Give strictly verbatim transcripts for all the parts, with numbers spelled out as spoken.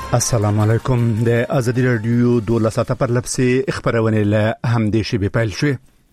السلام علیکم. د ازادي رادیو دوله ساعته پر لپسې خبرونه له همدې شی پیل شوه.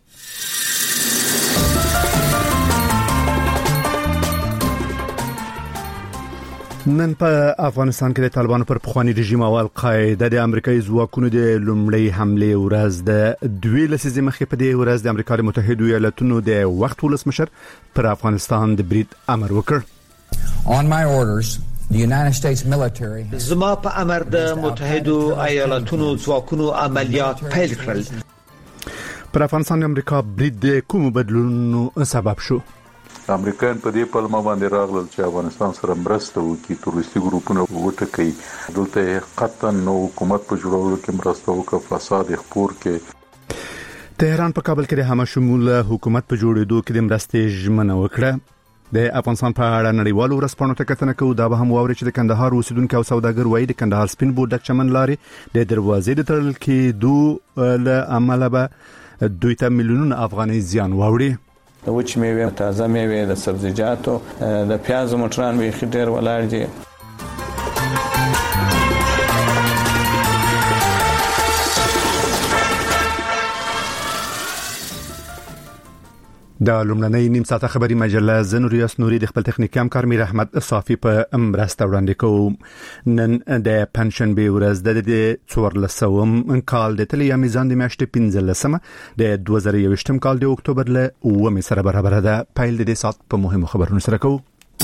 نن په افغانستان کې د طالبانو پر پخوانی رژیم او القاعده د امریکایي ځواکونو د لومړی حمله ورځ د دوی لسیزې مخې په دې ورځ د امریکا د متحده ایالاتونو د وخت ولسمشر پر افغانستان د برید امر وکړ. On my orders The United States military زما په امر د متحده ایالاتونو ځواکونو عملیات پیل کړل. پر افغانستان امریکا برید د کوم بدلونونو سبب شو؟ امریکایان په دې پلمه باندې راغلل چې افغانستان سره مرسته وکړي، تروریستي ګروپونه وټکوي، دلته قطعا نو حکومت په جوړولو کې مرسته وکړي، فساد خپور کړي. تهران په کابل کې د همه شموله حکومت په جوړېدو کې د مرستې ژمنه وکړه. د افغانستان په اړه نړیوالو ورځپاڼو ته کتنه کوو. دا به هم واوري چې د کندهار اوسیدونکو او سوداګر وایي د کندهار سپین بولدک چمن لارې د دروازې د تړل کېدو له امله به دوی ته میلیونونه افغانۍ زیان واوړي. د وچ میوې، تازه میوې، د سبزیجاتو، د پیازو موټران به ډېر ولاړ دي. د لومړنۍ نیم ساعته خبري مجله زنوریاس نوري د خپل تخنیکي همکار میر احمد صافي په مرسته وړاندې کوم. نن د پنشنبه ورځ د څوارلسم کال د تلیا میزان د میاشتې پنځلسمه د دوه زره یوویشتم کال د اکتوبر له اوومې سره برابر ده. پیل د دې سات په مهمو خبرونو سره کوو.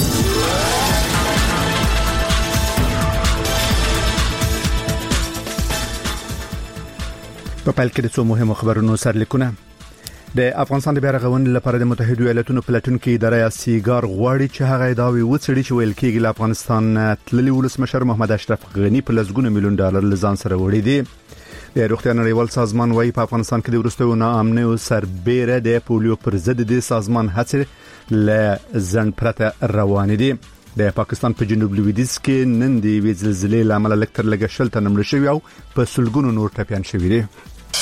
په پیل کې د څو مهمو خبرونو سرلیکونه. د افغانستان د بیارغونې لپاره د متحده ایالاتونو پلاتونکو اداره سیګار غواړي چې هغه داوی وڅړي چې ویل کېږي له افغانستان تللی ولسمشر محمد اشرف غنی په لسګونه میلیون ډالر لزان سره وړي دي. د روغتیا نړیوال سازمان وايي په افغانستان کې د وروستیو ناامنۍ او سربېره د پولیو پر ضد د سازمان هڅې له ځنډ پرته روان دي. د پاکستان په جنوب لویدیځ کې نن د ویلې زلزلې لامل الکتر لګښل شل تنه مړ شوي او په سلګونو نور ټپيان شوي دي.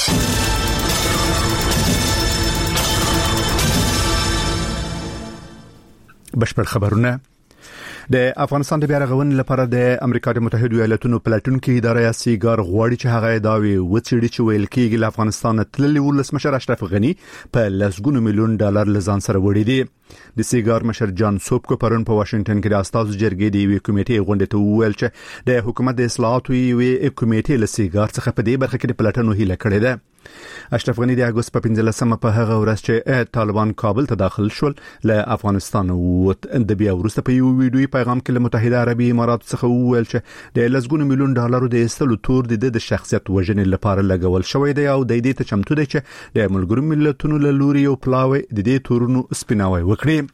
بشپړ خبرونه. د افغانستان د بیارغونې لپاره د امریکا د متحده ایالاتونو پلاتونکو اداره سیګار غواړي چې هغه داوی وڅړي چې ویل کېږي له افغانستان تللی ولسمشر اشرف غنی په لسګونو میلیون ډالر لزان سره وړي دي. د سیګار مشر جان سوبکو پرون په واشنگټن کې د استازو جرګې د یوې کمیټې غونډې ته وویل چې د حکومت د اصلاحاتو یوې کمیټې له سیګار څخه په دې برخه کې د پلاتونو هیله کړې ده. اشرف غنی د اگست په پنځلسمه په هغه ورځ چې طالبان کابل ته داخل شول له افغانستان ووت. د بیا وروسته په یو ویډیوي پیغام کې له متحده عربي امارات څخه وویل چې د لسګونو میلیون ډالرو د ایستلو تور د د شخصیت وژنې لپاره لګول شوی دی او د دې ته چمتو دی چې د ملګرو ملتونو له لوري او پلاوي د دې تورونو سپیناوي وکړي.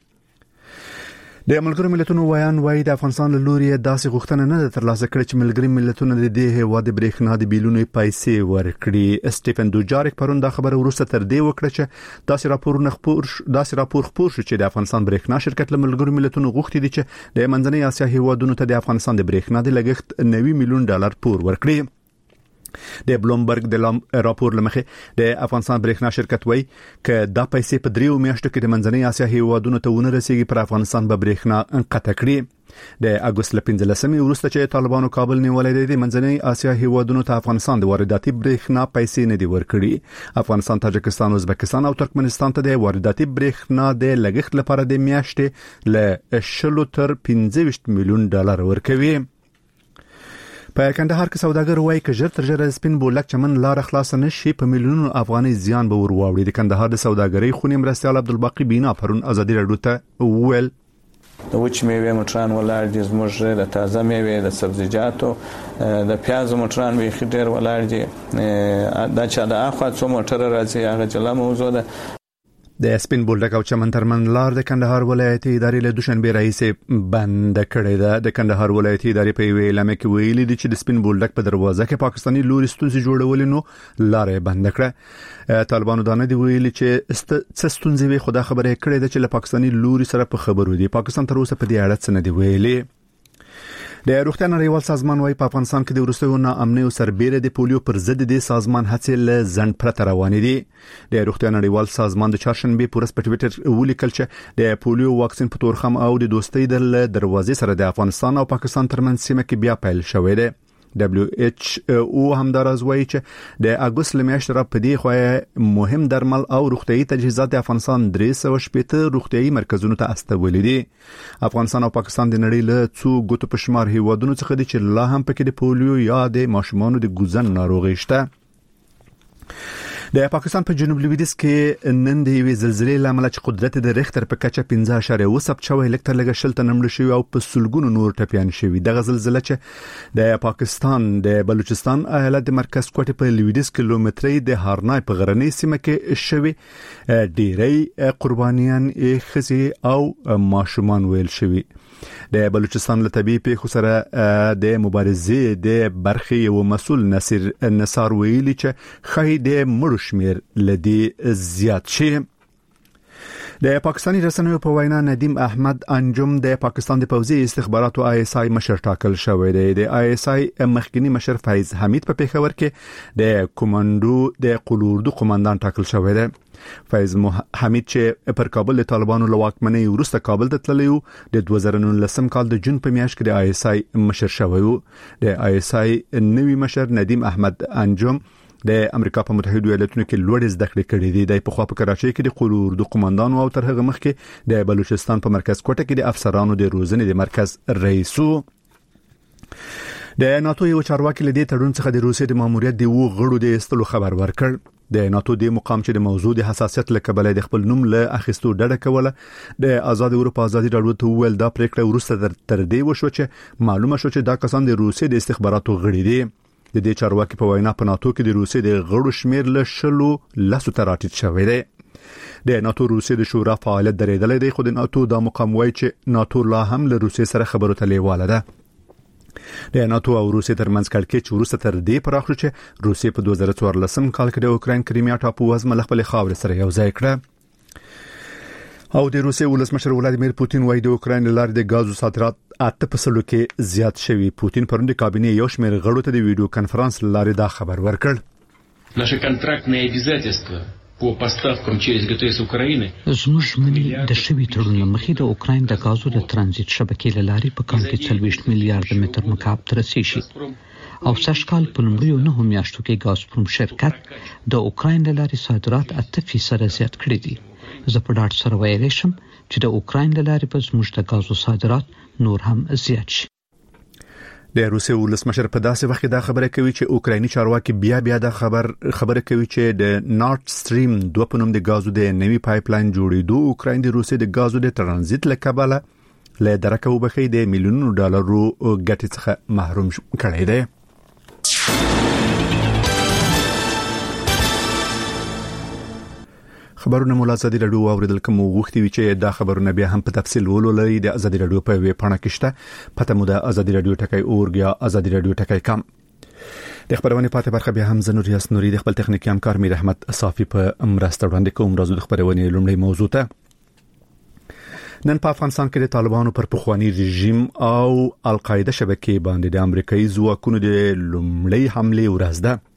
د ملګرو ملتونو وایان وایي د افغانستان له لوري داسې غوښتنه نه ده ترلاسه کړې چې ملګري ملتونه د دې هیواد برېښنا د بیلونو پیسې ورکړي. سټیفن دوجاریک پرون دا خبره ورسته تر دې وکړه چې داسې راپور نه خپور داسې راپور خپور شو چې د افغانستان برېښنا شرکت له ملګرو ملتونو غوښتي دي چې د منځنۍ اسیا هیوادونو ته د افغانستان د برېښنا د لګښت نوي میلیون ډالر پور ورکړي. د بلومبرګ د راپور لمخې د افغانستان برېښنا شرکت وایي چې دا پیسې په دریو میاشتو کې د منځنۍ اسیا هیوادونو ته ونه رسیږي پر افغانستان به برېښنا انقطاع کړي. د اگست ل پنځلسمې وروسته چې طالبانو کابل نیولې د منځنۍ اسیا هیوادونو ته افغانستان د وارداتي برېښنا پیسې نه دی ورکړي. افغانستان، تاجکستان، ازبکستان او ترکمنستان ته د وارداتي برېښنا د لګښت لپاره د میاشتې ل شل تر پنځه میلیون ډالر ورکوي. په کندهار کې سوداګر وایي چې ژر تر ژره سپین بولدک چمن لار خلاص نشي په میلیونونو افغانۍ زیان به ورواوړي. د کندهار د سوداګرۍ خونې مرستيال عبدالباقي بینا پرون ازادي رادیو ته وویل د وچ میوې موټران ولاړ دي، زموږ د تازه میوې، د سبزیجاتو، د پیازو موټران به ډېر ولاړ دي. دا چې د اخوا څو موټر راځي هغه جلا موضوع ده. د سپین بولدک او چمن ترمن لار د کندهار ولایتي ادارې له دوشنبه رئیس بند کړی ده. د کندهار ولایتي ادارې په ویل مې کې ویلي دي چې د سپین بولدک په دروازه کې پاکستاني لوري ستونزې جوړول نو لارې بند کړه. طالبانو دا نه دی ویلي چې څه ستونزې وي، خو دا خبره کړې ده چې له پاکستاني لوري سره په خبرو دي. پاکستان تر اوسه په دې اړه څه نه دی ویلي. د روغتیا نړیوال سازمان وايي په افغانستان کې د وروستیو ناامنۍ او سربېره د پولیو پر ضد د سازمان هڅې له ځنډ پرته روانې دي. د روغتیا نړیوال سازمان د چهارشنبه پورس په ټوئیټر ولیکل چې د پولیو واکسین په تورخم او د دوستۍ د دروازې سره د افغانستان او پاکستان ترمنځ سیمه کې بیا پیل شوې ده. دبليو ایچ او همدارز وایي چې د اگست لمیاشتې را پدې خو مهم درمل او روغتيایي تجهیزات د افغانستان درې سوه شپږ روغتيایي مرکزونو ته استولې دي. افغانستان او پاکستان د نړۍ له څو ګوتو په شمار هیوادونو څخه دي چې لا هم پکې د پولیو یا د ماشومانو د ګوزن ناروغي شته. د پاکستان په جنوب لویدیځ کې نن د یوې زلزلې لامل چې قدرت د ریختر په کچه پنځه اعشاریه اووه ثبت شوی لکټر لګه شل ته نمړ شوی او په سلګونو نور ټپيان شوی. دغه زلزلہ چې د پاکستان د بلوچستان ایالت د مرکز کوټه په لویدیځ کیلومتري د هارنای په غرنۍ سیمه کې شوی ډېری قربانیان یې خزي او ماشومان ویل شوی. د بلوچستان له طبي پیښو سره د مبارزې د برخې یو مسول نصیر نصار ویلي چې خای د مړو شمیر لدی زیات شي. د پاکستاني رسنیو په وینا ندیم احمد انجم د پاکستان د پوځي استخباراتو آی اس آی مشر ټاکل شوی دی. د آی اس آی مخکنی مشر فیض حمید په پیښور کې د کمانډو د قلوردو قومندان ټاکل شوی دی. فیض حمید چې پر کابل د طالبانو له واکمنۍ وروسته کابل ته تللی و د دوه زره نولسم کال د جون په میاشت کې د آی اس آی مشر شوی و. د آی اس آی نوی مشر ندیم احمد انجم د امریکا په متحده ایالاتونو کې لوړ زده کړې کړې دي. د په خوا په کراچۍ کې د قلوردو قومندان او تر هغه مخکې د بلوچستان په مرکز کوټه کې د افسرانو د روزنې د مرکز رئیس و. د ناتو یو چارواکي لدې تړون څخه د روسیې د ماموریت دی و غړو د استلو خبر ورکړ. د ناتو د مقام چې د موضوع د حساسیت لکبل د خپل نوم له اخیستو ډډه کوله د آزاد اروپا ازادي راډیو ته ویل دا پریکړه ورسته تر دې وشو چې معلومه شو چې دا کسان د روسیې د استخباراتو غړي دي. د دې چارواکي په وینا په ناتو کې د روسیې د غړو شمیر له شلو لسو ته راټیټ شوی دی. د ناتو روسیې د شورا فعالیت درېدلې دی خو د ناتو د مقام وایي چې ناتو لا هم له روسیې سره خبرو ته لیواله ده. د ناتو او روسیې ترمنځ کړکېچ وروسته تر دې پراخ شو چې روسیې په دوه زره څوارلسم کال کې د اوکراین کریمیا ټاپو وزمه خپل خاور سره یو ځای کړه. او د روسیې ولسمشر ولادیمیر پوتین وايي د اوکراین لاره د غازو صادرات اته فاصله کې زیات شوي. پوتین پرون د کابینې یو شمېر غړو ته د ویډیو کانفرنس لارې دا خبر ورکړ. Наши контрактные обязательства по поставкам через ГТС Украины زموږ منی د شوي تړون مخې د اوکراین د غازو د ترانزیت شبکې لارې په کال کې څلوېښت میلیارډ متر مکعب ته رسیږي او سږکال په لومړیو نهو میاشتو کې غازپروم شرکت د اوکراین لارې صادرات اته فیصده زیات کړي دي. زه په ډاډ سره ویلی شم چې د اوکراین لارې په زموږ د غازو صادرات نور هم زیات شي. د روسیې ولسمشر په داسې وخت کې دا خبره کوي چې اوکرایني چارواکي بیا بیا دا خبر خبره کوي چې د نارت سټریم دوه په نوم د غازو د نوي پایپ لاین جوړېدو اوکراین د روسیې د غازو د ترانزیت لکباله له درکه وبخې د میلیونونو ډالرو ګټې څخه محروم کړي دي. خبرونه مولا ازادي راډیو اوریدل کوم وختي وی چې دا خبرونه بیا هم په تفصیل ولولئ د ازادي راډیو په ویب پاڼه کې شته. پته مو د ازادي راډیو ټکای اورګ یا ازادي راډیو ټکای کم. د خبرونه پاتې برخه بیا هم زنور یاس نوري د خپل تخنیکی همکار میر احمد صافي په مرسته وړاندې کوم. راځو د خبرونه لومړی موضوع ته. نن په افغانستان کې د طالبانو پر پخوانی رژیم او القاعده شبکې باندې د امریکایي ځواکونو د لومړی حمله ورځ ده.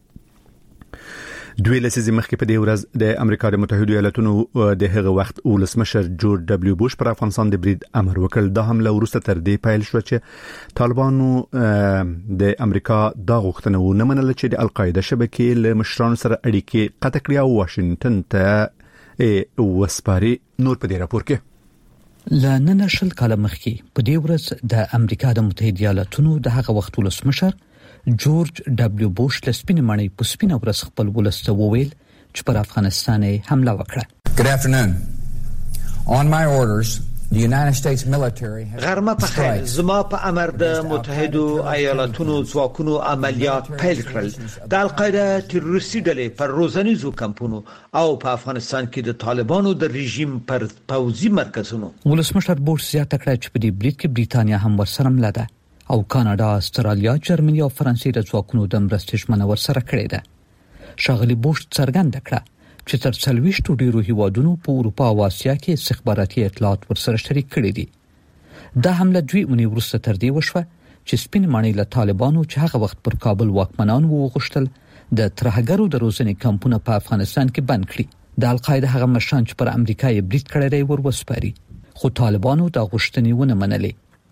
دوی لسیزې مخکې په دې ورځ د امریکا د متحده ایالاتونو د هغه وخت ولسمشر جورج دبليو بوش پر افغانستان د برید امر وکړ. دا حمله وروسته تر دې پیل شو چې طالبانو د امریکا دا غوښتنه ونه منله چې د القاعده شبکې له مشرانو سره اړیکې قطع کړي او واشنگټن ته وسپاري. نور په دې راپور کې ل نن شل کال مخکې په دې ورځ د امریکا د متحده ایالاتونو د هغه وخت ولسمشر جورج دبليو بوش د سپینې مړۍ په سپینه ورځ خپل ولسته وویل چې پر افغانستان حمله وکړه. Good afternoon. On my orders, the United States military has غرمه په خیر زما په امر د متحده ایالاتونو ځواکونو عملیات پیل کړل د القاعده تروریستي ډلې پر روزنیزو کمپونو او په افغانستان کې د طالبانو د رژیم پر پوځي مرکزونو. ولسمشر بوش زیاته کړه چې په دې برید کې بریتانیا هم ورسره مله ده او کاناډا، استرالیا، جرمني او فرانسې د ځواکونو د مرستې ژمنه ورسره کړې ده. ښاغلي بوش څرګنده کړه چې تر څلوېښتو ډیرو هیوادونو په اروپا او اسیا کې استخباراتي اطلاعات ورسره شریک کړي دي. دا حمله دوی اونۍ وروسته تر دې وشوه چې سپین ماڼۍ له طالبانو چې هغه وخت پر کابل واکمنان وغوښتل د ترهګرو د روزنې کمپونه په افغانستان کې بند کړي. د القاعده هغه مشران چې پر امریکا یې برید کړی ور وسپاري خو طالبانو دا غوښتنې ونه منلې.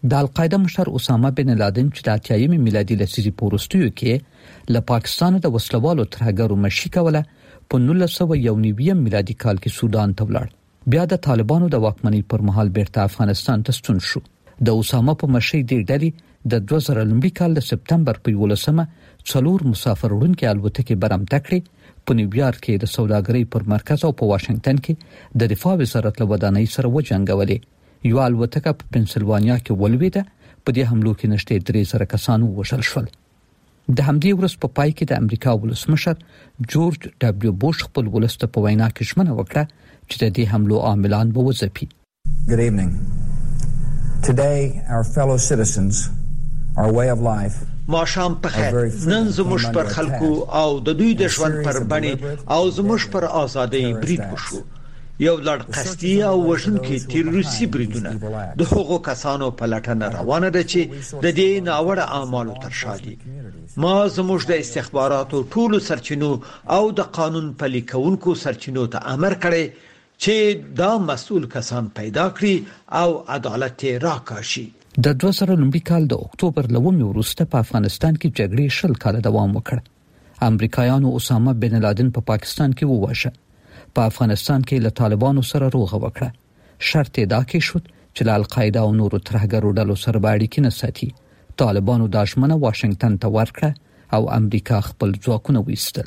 د القاعده مشر اسامه بن لادن چې د اتیایمې میلادي لسیزې په وروستیو کې له پاکستان د وسلوالو ترهګرو مشي کوله په نولس سوه یو نوي میلادي کال کې سودان ته ولاړ. بیا د طالبانو د واکمنۍ پر مهال بیرته افغانستان ته ستون شو. د اسامه په مشي د ډلې د دوه زره لومړي کال د سپتمبر په یولسمه څلور مسافر وړونکي الوتکې برآمده کړې. په نیویارک کې د سوداګرۍ پر مرکز او په واشنگټن کې د دفاع وزارت له ودانۍ سره وجنګولې. یو الوتکه په پنسلوانیا کې ولوېده. په دې حملو کې نشته درې زره کسان وژل شول. د همدې ورځ په پای کې د امریکا ولسمشر جورج ډبلیو بوش خپل ولست په وینا کې ژمنه وکړه چې د دې حملو عاملان به وځپي. Good evening. Today our fellow citizens, our way of life ماشام په خیر. نن زموږ پر خلکو او د دوی د ژوند پر بڼې او زموږ پر ازادۍ برید وشو. یو لړ قصدي او وژونکي تروریستي بریدونه د هغو کسانو په لټه روانه ده چې د دې ناوړه اعمالو تر شا دي. ما زموږ د استخباراتو ټولو سرچینو او د قانون پلي کوونکو سرچینو ته امر کړی چې دا مسؤل کسان پیدا کړي او عدالت راکاشي. د دوه زره لومړي کال د اکتوبر لومړۍ وروسته په افغانستان کې جګړې شل کال دوام وکړ. امریکایانو اسامه بن لادن په پاکستان کې وواژه. په افغانستان کې له طالبانو سره روغه وکړه. شرط یې دا کې شو چې له القاعده او نورو ترهګرو ډلو سره اړیکې نه ساتي. طالبانو دا ژمنه واشنگټن ته ورکړه او امریکا خپل ځواکونه ویستل.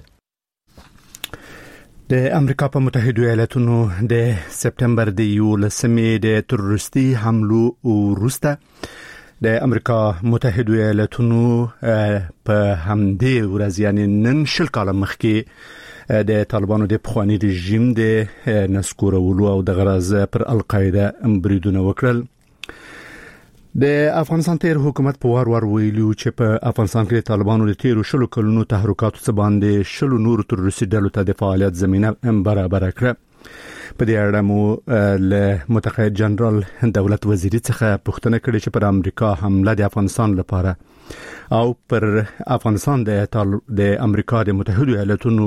د امریکا په متحده ایالاتونو د سپتمبر د یولسمې د تروریستي حملو وروسته د امریکا متحده ایالاتونو په همدې ورځ یعنی نن شل کال مخکې د طالبانو د پخوانی رژیم د نسکورولو او د غرض پر القاعده بریدونه وکړل. د افغانستان تیر حکومت په وار وار ویلو چې په افغانستان کې طالبانو د تیرو شلو کلونو تحرکاتو څخه باندې شلو نور تروریستي ډلو ته د فعالیت زمينه برابر کړه. په دې اړه مو له متقاعد جنرال دولت وزیر څخه پوښتنه کړې چې پر امریکا حمله د افغانستان لپاره او پر افغانستان د د امریکا د متحده ایالاتونو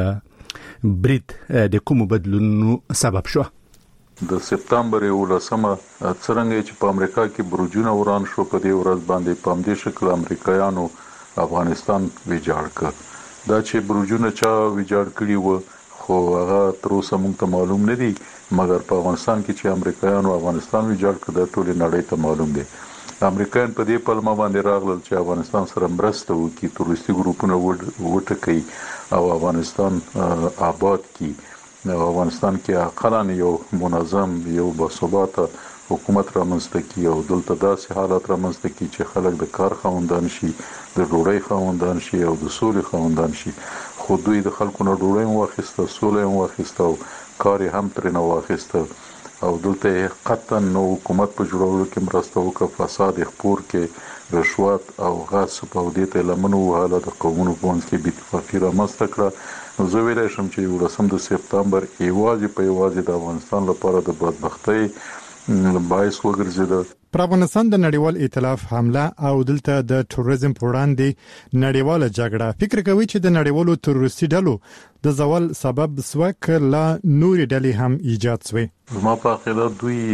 برید د کوم بدلونو سبب شو. د سپتمبر یولسمه څرنګه چې په امریکا کې بروجونه وران شو په دې ورځ باندې په همدې شکل امریکایانو افغانستان ویجاړ کړ. دا چې بروجونه چا ویجاړ کړي وو خو هغه تر اوسه موږ ته معلوم نه دي، مګر په افغانستان کې چې امریکایانو افغانستان ویجاړ کړ د ټولې نړۍ ته معلوم دي. امریکایان په دې پلمه باندې راغلل چې افغانستان سره مرسته وکړي، تروریستي ګروپونه وټکوي او افغانستان آباد کړي. افغانستان کې اقلان یو منظم یو باثباته حکومت رامنځته کړي او دلته داسې حالات رامنځته کړي چې خلک د کار خاوندان شي، د ډوډۍ خاوندان شي او د سولې خاوندان شي. خو دوی د خلکو نه ډوډۍ واخیسته، سولې واخیسته او کار هم ترې نه واخیسته او دلته قطعا نو حکومت په جوړولو کې مرسته وکړه، فساد خپور کې رشوت او غصب او دې ته لمنو وهاله د قومونو په منځ کې بې اتفاقي رامنځته کړه. نو زه ویلی شم چې یولسم د سپتمبر یوازې په یوازې د افغانستان لپاره د بدبختۍ باعث وګرځېده. پر افغانستان د نړیوال ائتلاف حمله او دلته د تروریزم پر وړاندې نړیواله جګړه، فکر کوي چې د نړیوالو تروریستي ډلو د زوال سبب سوک لا نوري ډلې هم ایجاد شوي؟ زما په عقیده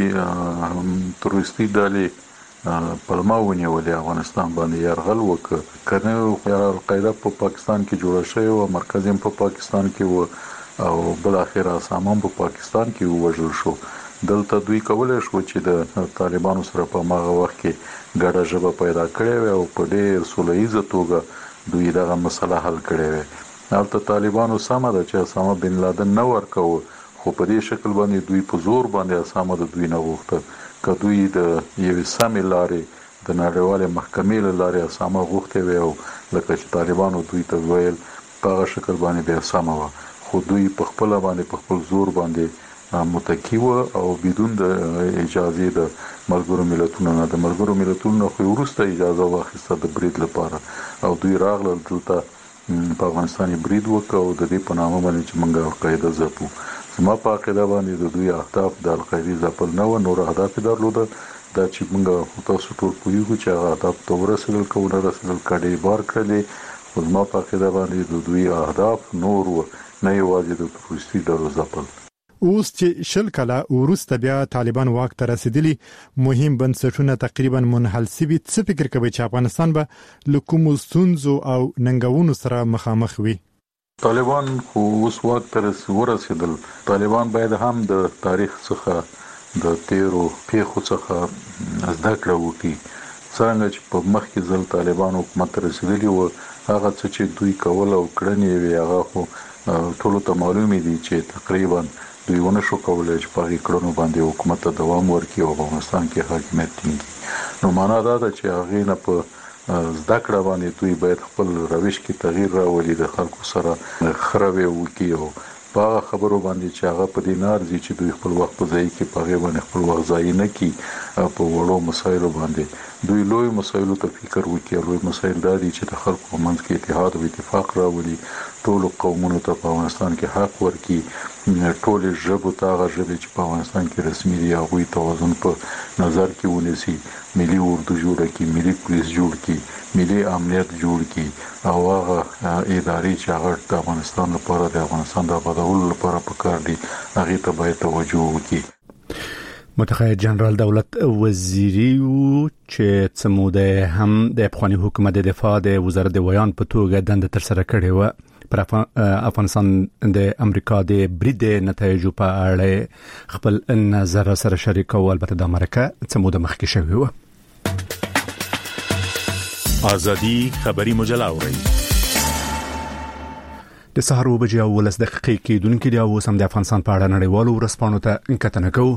دوی تروریستي ډلې پلمه ونیولې افغانستان باندې یرغل وکړ. کنه القاعده په پاکستان کې جوړه شوې او مرکز هم په پاکستان کې و او بل اخر اسامه په پاکستان کې وژل شو. دلته دوی کولای شو چې د طالبانو سره په ماغه وخت کې ګډه ژبه پیدا کړې او په ډېر سولهییزه توګه دوی دغه مسله حل کړې وي. البته طالبانو سمه ده چې اسامه بن لادن نه ورکو، خو په دې شکل باندې دوی په زور باندې اسامه د دوی نه غوښته که دوی د یوې سمې لارې د نړیوالې محکمې له لارې اسامه غوښتې وي او لکه چې طالبانو دوی ته ویل په هغه شکل باندې بیا سمه وه، خو دوی په خپله باندې په خپل زور باندې متکی و او بدون د اجازه د ملګرو ملتونو نه د ملګرو ملتونو نه خو وروسته اجازه واخیسته د برید لپاره او دوی راغلل دلته په افغانستان برید وکړ او د دې په نامه باندې چې موږ القاعده ځپو. زما په عقیده باندې د دوی اهداف د القاعده ځپل نه و، نور اهداف درلوده دا چې موږ تاسو ټول پوهیږو چې هغه اهداف ته ورسېدل که ونه رسېدل کډې بار کړلې، خو زما په عقیده باندې د دوی اهداف نور و نه یوازې د تروریستي ډلو ځپل. اوس چې شل کاله وروسته بیا طالبان واک ته رسیدلی مهم بنسټونه تقریبا منحل سوي. څه فکر کوي چې افغانستان به له کوم ستونزو او ننګونو سره مخامخ وي؟ طالبان خو اوس واک ته ورسېدل. طالبان باید هم د تاریخ څخه د تیرو پیښو څخه زده کړه وکړي. څنګه چې په مخکې ځل طالبان حکومت ته رسېدلی و، هغه څه چې دوی کول او کړنې وي هغه خو ټولو ته معلومې دي چې تقریبا دوی ونه شو کولای چې په هغې کړنو باندې حکومت ته دوام ورکړي او په افغانستان کې حاکمیت ټینګ کړي. نو معنا دا ده چې هغې نه په زده کړه باندې دوی باید خپل روش کې تغییر راولي، د خلکو سره ښه رویه وکړي او په هغه خبرو باندې چې هغه په دې نه ارزي چې دوی خپل وخت په ځای کې په هغې باندې خپل وخت ضایع نه کړي. په وړو مسایلو باندې دوی لوی مسایلو ته فکر وکړي. لوی مسایل دا دي چې د خلکو منځ کې اتحاد او اتفاق راولي، ټولو قومونو ته په افغانستان کې حق ورکړي، ټولې ژبو ته هغه ژبې چې په افغانستان کې رسمي دي هغوی توازن په نظر کې ونیسي، ملي اردو جوړه کړي، ملي پولیس جوړ کړي، ملي امنیت جوړ کړي او هغه ادارې چې هغه د افغانستان لپاره د افغانستان د آبادولو لپاره پکار دي هغې ته باید توجه وکړي. متقاعد جنرال دولت وزیری و چې څموده هم د افغاني حکومت د دفاع د وزارت د ویان په توګه دنده تر سره کړې و. پر افغانستان د امریکا د برید نتایج په اړه خپل نظر سره شریک او البته د امریکا څموده مخکې شوی و. ازادي خبري مجله اوري د سهار وبجې او ولس دقیقې کې دونکو دی او سم د افغانستان په اړه نړیوالو ورسپانو ته انکتنه کوو.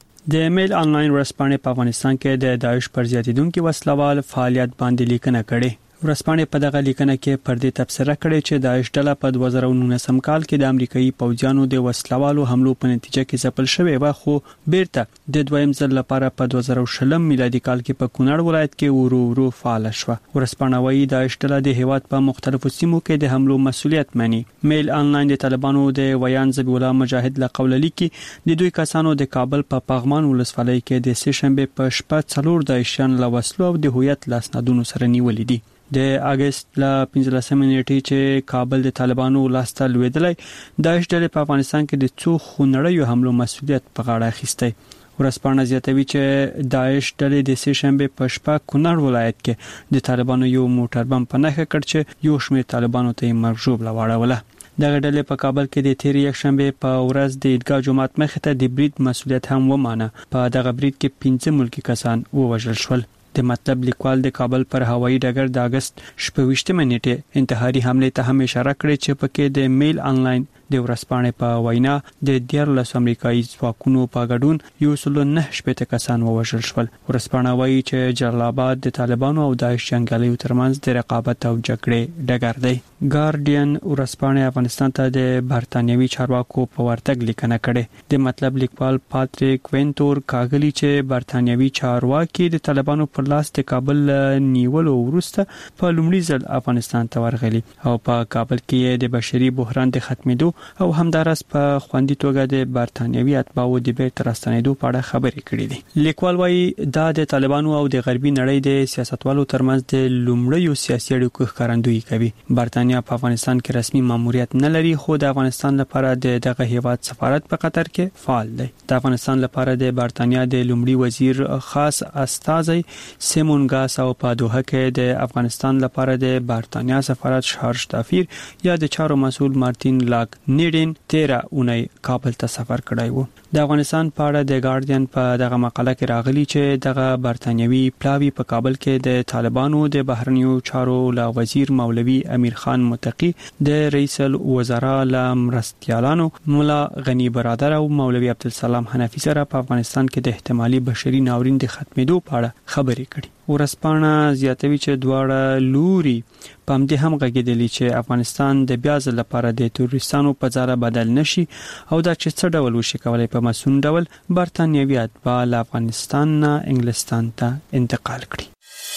د میل آنلاین ورسپانې په افغانستان کې د داعش پر زیاتیدونکو وسلوال فعالیت باندې لیکنه کړې. ورسپانې په دغه لیکنه کې پر دې تبصره کړې چې داعش ډله په دوه زره نولسم کال کې د امریکایي پوځیانو د وسلوالو حملو په نتیجه کې ځپل شوې و، خو بیرته د دویم ځل لپاره په دوه زره شلم میلادي کال کې په کونړ ولایت کې ورو ورو فعال شوه. ورسپانه وايي داعش ډله د هیواد په مختلفو سیمو کې د حملو مسؤلیت مني. میل آنلاین د طالبانو د ویان ذبیح الله مجاهد له قوله لیکي د دوی کسانو د کابل په پغمان ولسوالۍ کې د سه شنبه په شپه څلور داعشیان له وسلو او د هویت لاسنادونو سره نیولې دي. د اگست ل پنځلسمې نیټې چې کابل د طالبانو لاسته لویدلای، داعش ډلې په افغانستان کې د څو خونړیو حملو مسؤلیت په غاړه اخیستی. ورسپانه زیاتوي چې داعش ډلې د سه شنبه په شپه کونړ ولایت کې د طالبانو یو موټر بم په نښه کړ چې یو شمېر طالبانو ته مرګ ژوبله واړوله. دغه ډلې په کابل کې د تیر یک شنبه په ورځ د عیدګاه جماعت مخې ته د برید مسؤلیت هم ومانه. په دغه برید کې پنځه ملکی کسان ووژل شول. د مطلب لیکوال د کابل پر هوایي ډګر د اگست شپږ نیټه انتحاري حمله ته هم اشاره کړې چې پکې د میل آنلاین د ورسپانې په وینا د دیارلس امریکایي ځواکونو په ګډون یو سل نه شپږ کسان ووژل شول. ورسپانه وایي چې جلال آباد د طالبانو او داعش جنگیالیو ترمنځ د رقابت او جګړې ډګر دی. ګارډین ورسپانه افغانستان ته د برتانیوي چارواکو په ورتګ لیکنه کړې. د مطلب لیکوال پاتریک وینتور کاغلی چې برتانیوي چارواکي د طالبانو پر لاس د کابل نیولو وروسته په لومړي ځل افغانستان ته ورغلي او په کابل کې د بشري بحران د ختمېدو او همدارس په خوندي توګه د برتانیوي اتباعو د بیرته راستنېدو په اړه خبرې کړې دي. لیکوال وايي دا د طالبانو او د غربي نړۍ د سیاستوالو ترمنځ د لومړیو سیاسي اړیکو ښکارندویي کوي. برتانیا په افغانستان کې رسمي ماموریت نه لري، خو د افغانستان لپاره د دغه هیواد سفارت په قطر کې فعال دی. د افغانستان لپاره د برتانیا د لومړي وزیر خاص استازی سیمون ګاس او په دوحه کې د افغانستان لپاره د برتانیا سفارت شارج تافیر یا د چارو مسؤل مارتین لاک نیډین تیرا اونۍ کابل ته سفر کړی وو. د افغانستان په اړه د ګارډین په دغه مقاله کې راغلی چې دغه برتانیوي پلاوی په کابل کې د طالبانو د بهرنیو چارو له وزیر مولوی امیر خان متقی، د رئیس الوزرا له مرستیالانو مولا غنی برادر او مولوی عبدالسلام حنفی سره په افغانستان کې د احتمالي بشري ناورین د ختمېدو په اړه خبرې کړي. ورسپانه زیاتوي چې دواړه لوري په همدې هم غږېدلي چې افغانستان د بیا ځل لپاره د تروریستانو په ځاله بدل نشي او دا چې څه ډول وشي کولای په مسون ډول برتانیوي اتباع له افغانستان نه انګلستان ته انتقال کړي.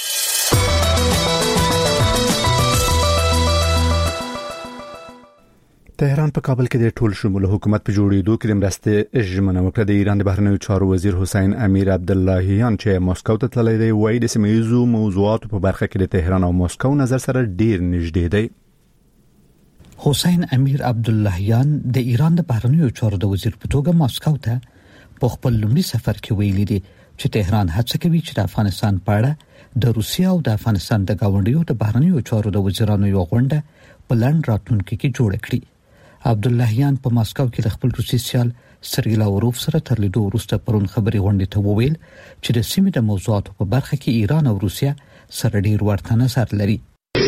تهران په کابل کې د ټول شمول حکومت په جوړېدو کې د مرستې ژمنه وکړه. د ایران د بهرنیو چارو وزیر حسین امیر عبداللهیان چې مسکو ته تللی دی وایي د سیمه‌ییزو موضوعاتو په برخه کې د تهران او مسکو نظر سره ډیر نږدې دی. حسین امیر عبداللهیان د ایران د بهرنیو چارو د وزیر په توګه ماسکو ته په خپل لومړي سفر کې ویلي دي چې تهران هڅه کوي چې د افغانستان په اړه د روسیا او د افغانستان د گاونډیو د بهرنیو چارو د وزیرانو یو غونډه په لند راتلونکي کې جوړ کړي. عبداللهیان په ماسکو کې د خپل روسي سیال سرګی لاوروف سره تر لیدو وروسته پرون خبري غونډې ته وویل چې د سیمې د موضوعاتو په برخه کې ایران او روسیا سره ډیر ورته نظر لري.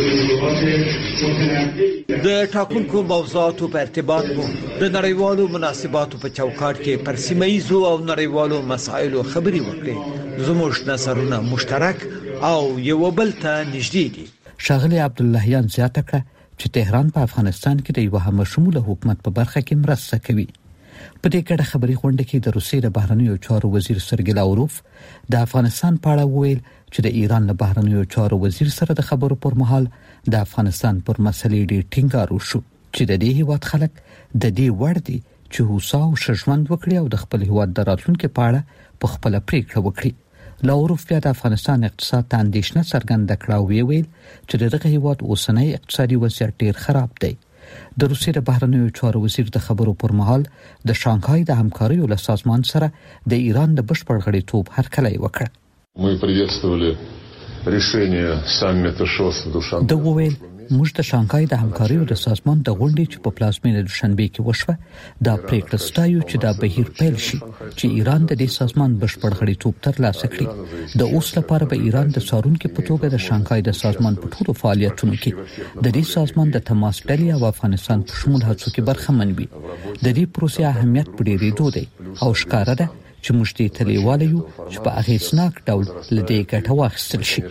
د ټاکنکو موضوعاتو په ارتباط مو د نړیوالو مناسباتو په چوکاټ کې پر سیمایي او نړیوالو مسایلو خبري وکړي. زموږ نظرونه مشترک او یو بل ته نږدې دي. شاغلی عبداللهیان زیاته کړه چې تهران په افغانستان کې د یو همشموله حکومت په برخه کې مرسته کوي. په دې ګډه خبري غونډه کې د روسیې د بهرنیو چارو وزیر سرګی لاوروف د افغانستان په اړه وویل چې د ایران له بهرنیو چارو وزیر سره د خبرو پر مهال د افغانستان پر مسلې ډېر ټینګار وشو چې د دې هیواد خلک د دې وړ دي چې هوسا او ښه وکړي او د خپل هیواد د راتلونکي په اړه په خپل پریکړه وکړي. لاوروف بیا د افغانستان اقتصاد ته اندېښنه څرګنده کړه او ویل چې دغه هیواد اوسنۍ اقتصادي وضعیت ډېر خراب دی. د روسیې د بهرنیو چارو وزیر د خبرو پر مهال د شانګهای د همکاریو له سازمان سره د ایران د بشپړ غړیتوب هرکلی وکړ. Мы приветствовали решение саммита ШОС в Душанбе. د وویل موږ د شانګهای د همکاریو د سازمان د غونډې چې په پلازمینه دوشنبه کې وشوه دا پریکړه ستایو چې دا بهیر پیل شي چې ایران د دې سازمان بشپړ غړیتوب ترلاسه کړي. د اوس لپاره به ایران د څارونکو په توګه د شانګهای د سازمان په ټولو فعالیتونو کې د دې سازمان د تماس ډلې او افغانستان په شمول هڅو کې برخمن وي. د دې پروسې اهمیت په ډېرېدو دی او ښکاره ده چې موږ دې تلیواله یو چې په اغیزناک ډول لدې ګټه واخیستل شي.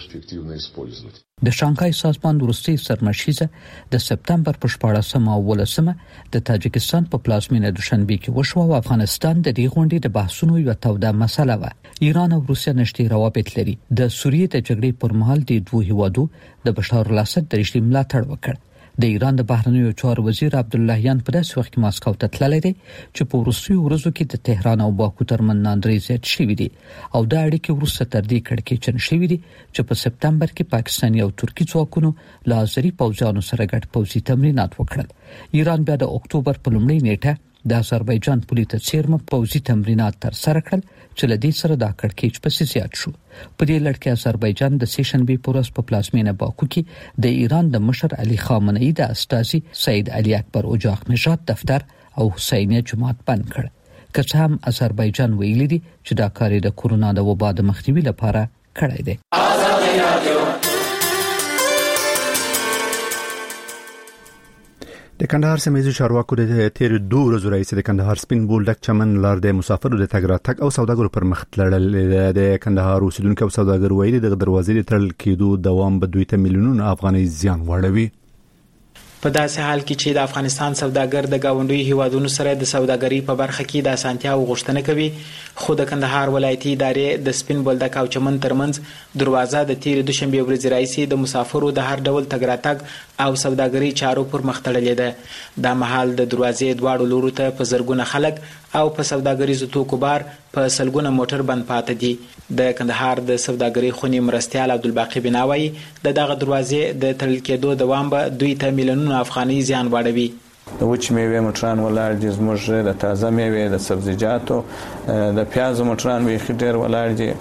د شانګهای سازمان وروستي سرمشیزه د سپتمبر په شپاړسمه او ولسمه د تاجکستان په پلازمینه دوشنبه کې وشو او افغانستان د دې غونډې د بحثونو یو توده مسله و. ایران او روسیا نشټي روابط لري. د سوریې د جګړې پر مهال د دوه هیوادو د بشار الاسد د رژیم ملاتړ وکړ. د ایران د بهرنیو چارو وزیر عبداللهیان په داسې وخت کې ماسکو ته تللی دی چې په وروستیو ورځو کې د تهران او باکو ترمنځ ناندرۍ زیات شوي دي او دا اړیکې وروسته تر دې کړکېچن شوي دي چې په سپتمبر کې پاکستاني او ترکی ځواکونو له آذري پوځیانو سره ګډ پوځي تمرینات وکړل. ایران بیا د اکتوبر په لومړۍ نیټه د آذربایجان پولي ته څیرمه پوځي تمرینات تر سره کړل چې له دې سره دا کړکېچ پسې زیات شو. په دې لړ کې آذربایجان د سه شنبه په ورځ په پلازمینه باکو کې د ایران د مشر علي خامنه‌ای د استازي سید علي اکبر اوجاق نژاد دفتر او حسینیه جماعت بند کړ. که څه هم آذربایجان ویلي دي چې دا کار د کورونا د وبا د مخنیوي لپاره کړی دی. د کندهار سیمه چارواکو د تیر دوه ورځې رئیس د کندهار سپین بولډک چمن لار د مسافرو د تګ راتګ او سوداګرو پر مخ تړل د کندهار اوسیدونکو او سوداګرو ویلي د دروازې تړل کېدو دوام به دوی ته میلیونونه افغانۍ زیان واړوي. په داسې حال کې چې د افغانستان سوداګر د گاونډي هیوادونو سره د سوداګرۍ په برخه کې د اسانتیا غوښتنه کوي، خو د کندهار ولایتي ادارې د سپین بولدک او چمن ترمنځ دروازه د تیر دوشنبه ورځې راځي د مسافرو د هر ډول تګ راتګ او سوداګرۍ چارو پر مخ تړلې ده. دا مهال د دروازې دواړو لورو ته په زرګونه خلک او په سوداګریزو توکو بار په سلګونه موټر بند پاتې دي. د کندهار د سوداګرۍ خونی مرستیال عبدالباقی بناوي د دغه دروازې د تړل کېدو دوام به دوی ته میلیونونه افغانۍ زیان واړوي. د وچ میوې موټران ولاړ دي، زموږ د تازه میوې د سبزیجاتو د پیازو موټران وی خډیر ولاړ دي.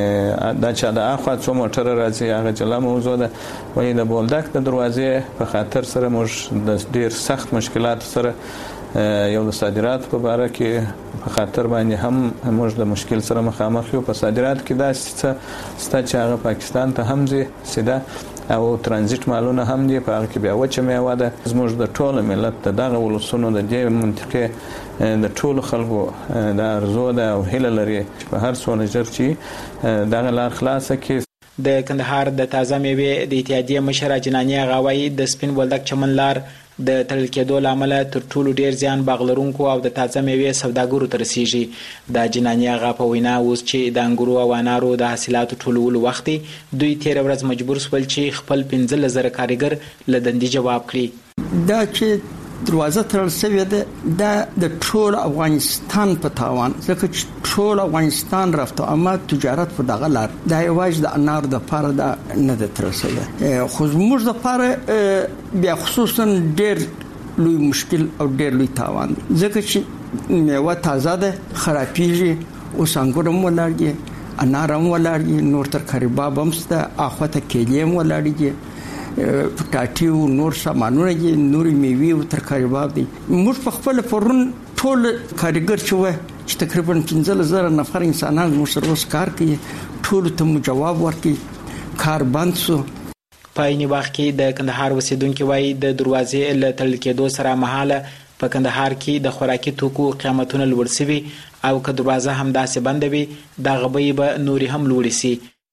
دا چې د اخوا څو موټر راځي هغه جلا موضوع ده. وایي د بولدک د دروازې په خاطر سره موږ د ډیر سخت مشکلات سره یو د صادرات په اړه کې په خاطر باندې هم موږ د مشکل سره مخامخ یو. په صادرات کې دا څه ست چې هغه پاکستان ته هم ځي سیده او ترانزیت مالونه هم دي، په هغه کې بیا وچه میوه ده. زموږ د ټولو ملت دغه ولسونو د دې منطقې د ټولو خلکو د ارزو ده او هیله لري چې په هر څونه ژر چې دغه لار خلاصه کړي. د کندهار د تازه میوې د اتحادیې مشر جنانی غاوی د سپین بولدک چمن لار د تړل کېدو لامل تر ټولو ډیر زیان باغلرونکو او د تازه میوې سوداګرو ته رسیږي. د جنانی غا په وینا اوس چې د انګورو او انارو د حاصلاتو ټولولو وخت دوی تیر ورځ مجبور شول چې خپل پنځه زره کارګر له دندې جواب کړي. دا چې دروازه تړل شوې ده دا د ټول افغانستان په تاوان، ځکه چې ټول افغانستان رافته اما تجارت په دغه لار دا یوازې د انار د پاره دا نه د تړل شوې، خو زموږ د پاره بیا خصوصا ډېر لوی مشکل او ډېر لوی تاوان دی ځکه چې میوه تازه ده خرابېږي اوس انګور هم ولاړ انار هم ولاړ نور ترکاري باب هم شته اخوته کېلې هم ولاړ دي پټاټي او نور سامانونه دي نور میوې او ترکاري باب دي موږ په خپل پرون ټول کارګر چې و چې تقریبا پنځه زره نفر انسانان موږ سره اوس کار کوي ټول ته جواب ورکړي کار بند شو په عین وخت کې د کندهار اوسیدونکو وایي د دروازې له تړل کېدو سره مهاله په کندهار کې د خوراکي توکو قیمتونه لوړ شوي او که دروازه هم داسې بند وي دا غبي به نوري هم لوړ شي.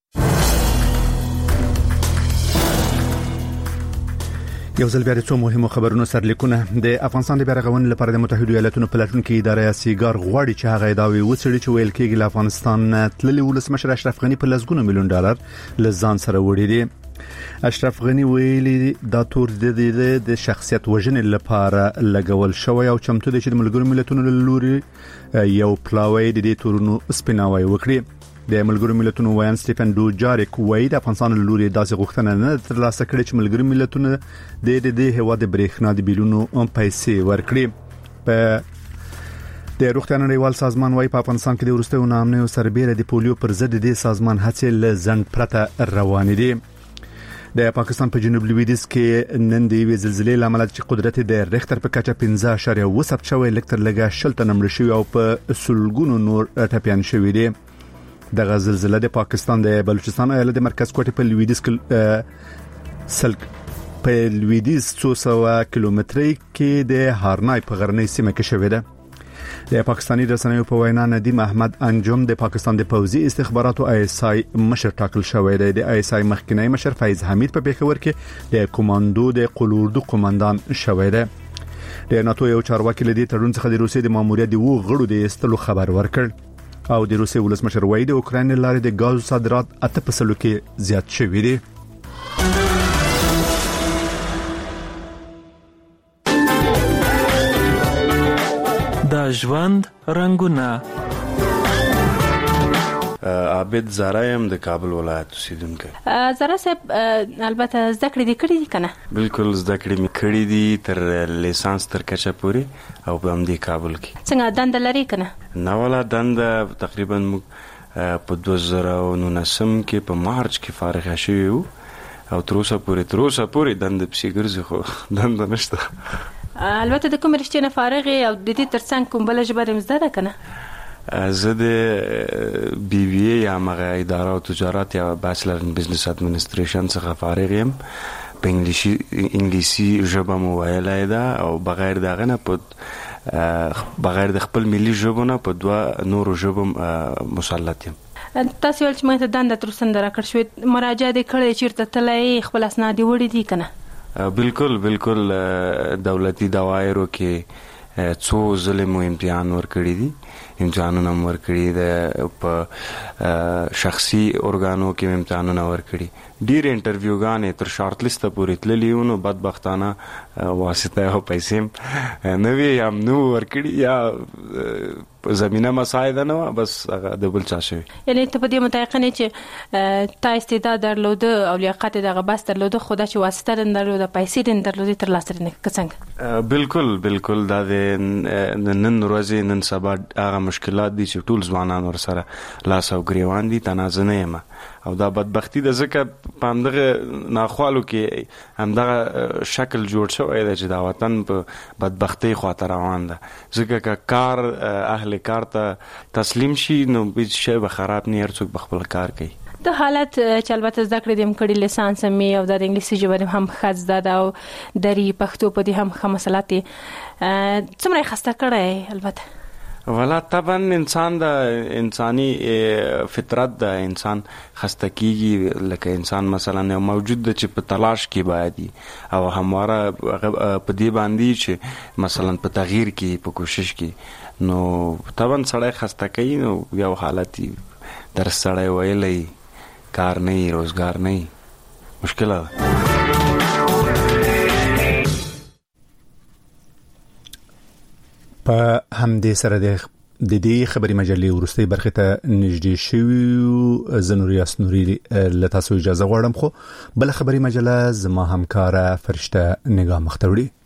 یو ځل بیا د څو مهمو خبرونو سرلیکونه د افغانستان د بیارغونې لپاره د متحده ایالاتونو پلاتونکو اداره سیګار غواړي چې هغه ادعاوې وڅېړي چې ویل کېږي له افغانستان تللي ولسمشر اشرف غني په لسګونو میلیون ډالر له ځان سره وړي دي. اشرف غني ویلي دا تور د شخصیت وژنې لپاره لګول شوی او چمتو دي چې د ملګرو ملتونو له لوري یو پلاوی د دې تورونو سپیناوی وکړي. د ملګرو ملتونو وایان سټیفن دوجاریک وایي د افغانستان له لوري داسې غوښتنه نه ترلاسه کړې چې ملګرو ملتونو د دې هیواد د برېښنا د بیلونو پیسې ورکړي. په د روغتیا نړیوال سازمان وايي په افغانستان کې د وروستیو ناامنیو سربېره د پولیو پر ضد د سازمان هڅې له ځنډ پرته روانې دي. د پاکستان په جنوب لویدیځ کې نن د یوې زلزلې لامل چې قدرت د ریختر په کچه پنځه اعشاریه اووه ثبت شوی لکتر لګا شل تنه مړه شوي او په سلګونو نور ټپیان شوي دي. دغه زلزلې د پاکستان د بلوچستان ایالت د مرکز کوټې په لویدیځ کې سلک په لویدیځ څو سوه کیلومترۍ کې د هارنای په غرنۍ سیمه کې شوې ده. د پاکستاني رسنیو په وینا ندیم احمد انجم د پاکستان د پوځي استخباراتو آی اس آی مشر ټاکل شوی دی. د آی اس آی مخکنی مشر فیض حمید په پیښور کې د کمانډو د قلوردو قومندان شوی دی. د ناتو یو چارواکي لدی تړون څخه د روسیې د ماموریت دی وو غړو د استلو خبر ورکړ او د روسیې ولسمشر وایي د اوکراین لارې د غاز صادرات اته فیصد کې زیات شوي دي. د ژوند رنگونه. عابد زرایم د کابل ولایت اوسیدونکی. زرا صاحب البته زده کړې دي کړې دي کنه؟ بالکل زده کړې مې کړې دي تر لیسانس تر کچه پورې او په همدې کابل کې. څنګه دنده لري کنه؟ نه ولا دنده تقریبا په دوه زره نولسم کې په مارچ کې فارغ شوی وو او تر اوسه پورې تر اوسه پورې دنده پسې ګرځي خو دنده نشته. البته د کوم رښتیا نه فارغ او د دې ترڅنګ کوم بل ژبه هم زده ده کنه؟ زه د بی بی ای یا مغه اداره او تجارت یا بیچلر ان بزنس اډمنستریشن څخه فارغ یم. په انګلیسي انګلیسي ژبه مو ویلای ده او بغیر دغه نه په بغیر د خپل ملي ژبه نه په دوه نورو ژبو مسلط یم. تاسو ول چې مې ته دنده تر سند راکړ شوې مراجعه دې کړې چیرته تلای خپل اسناد وړي دي کنه؟ بالکل بالکل دولتي دوايرو کې څو ظلم او امتحان ورکړي دي امتحانونه ورکړي د په شخصي اورګانو کې امتحانونه ورکړي ډیر انټرویوګانې تر شارټ لیست پورې تللي ونو بدبختانه واسطه او پیسې نه وی هم نو ورکړي یا زمينه مساعده نه بس د بل چا شوی. یعنی ته په دې متيقنه چې تا استعداد درلود او لیاقت دغه بس درلود خدا چې واسطه درلود پیسې درلود تر لاسه نه څنګه؟ بالکل بالکل دا د نن ورځې نن سبا هغه مشکلات دي چې ټول ځوانان ور سره لاس او ګریوان دي تنازنه یم او دا بدبختی د ځکه په همدغه ناخوالو کې همدغه شکل جوړ شوی دی چې دا وطن په بدبختی خاطر روان ده. ځکه که کار اهل کار ته تسلیم شي نو هیڅ شی به خراب نه هرڅوک به خپل کار کوي. د حالت چې البته زده کړې دیم کړي لیسانس مې او د انګلیسي ژبه هم خاص ده او دري پښتو په دې هم خمسلات څومره خسته کړای البته ولا طبعا انسان دا انساني فطرت دا انسان خسته کیږي لکه انسان مثلا موجود د چې په تلاش کې باید او همواره په دې باندې چې مثلا په تغییر کې په کوشش کې نو طبعا سړی خسته کوي نو یو حالت در سړی ویلې کار نه روزګار نه مشکله ده. په همدې سره د دې خبري مجلې ورستۍ برخه ته نږدې شوی زنوریاس نوري له تاسو اجازه غواړم خو بل خبري مجله زما همکاره فرشته نگاه مختوړي.